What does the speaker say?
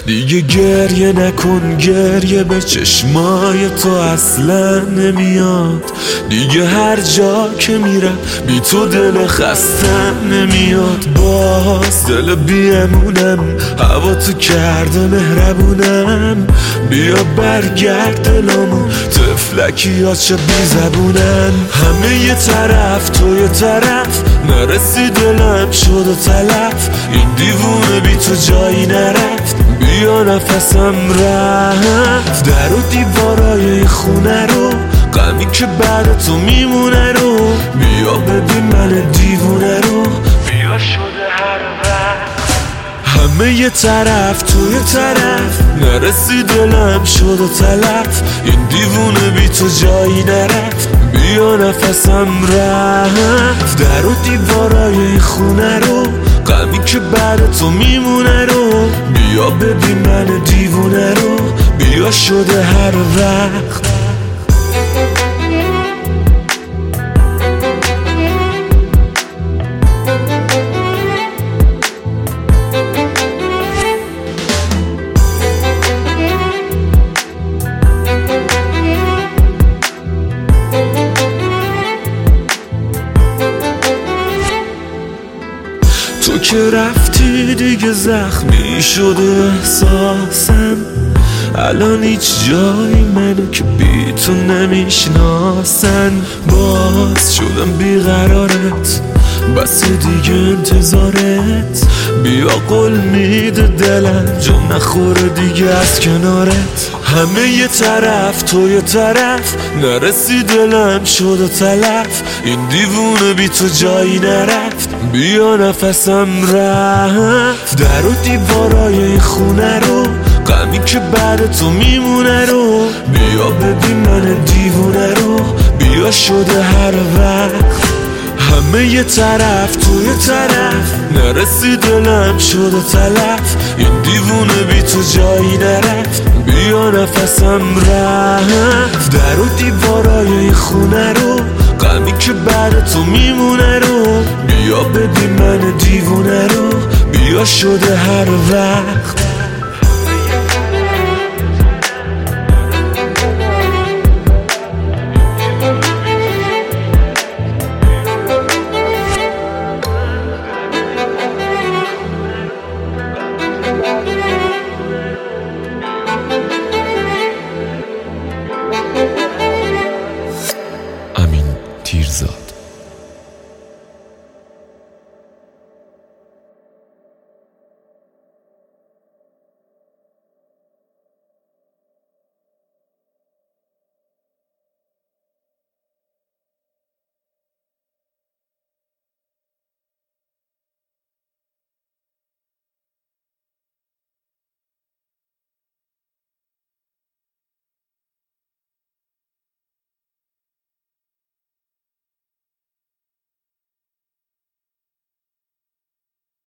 دیگه گریه نکن، گریه به چشمای تو اصلا نمیاد. دیگه هر جا که میرم بی تو دل خستم نمیاد. باز دل بیمونم، هوا تو کرده مهربونم. بیا برگرد دلامون، تفلکی ها چه بی زبونن. همه یه طرف تو یه طرف، نرسی دلم شد و تلف. این دیوونه بی تو جایی نرفت، بیا نفسم رفت. در و دیوارای خونه رو، غمی که بعد تو میمونه رو. بیا ببین من دیوونه رو، بیا شده هر وقت. همه یه طرف تو یه طرف، نرسی دلم شد و تلف. این دیوونه بی تو جایی نرفت، بیا نفسم رفت. در و دیوارای خونه رو، غمی که بعد تو میمونه رو. بیا ببین من دیوونه رو، بیا شده هر وقت. تو که رفتی دیگه زخمی شده احساسم. الان هیچ جایی منو که بی تو نمیشناسن. باز شدم بیقرارت، بس دیگه انتظارت. بیا قول میده دلم، جا نخوره دیگه از کنارت. همه یه طرف تو یه طرف، نرسی دلم شد و تلف. این دیوونه بی تو جایی نرفت، بیا نفسم رفت. در و دیوارای خونه رو، غمی که بعد تو میمونه رو. بیا ببین من دیوونه رو، بیا شده هر وقت. همه یه طرف تو یه طرف، نرسی دلم شد و تلف. این دیوونه بی تو جایی نرفت، بیا نفسم رفت. در و دیوارای خونه رو، غمی که بعد تو میمونه رو. بیا ببین من دیوونه رو، بیا شده هر وقت.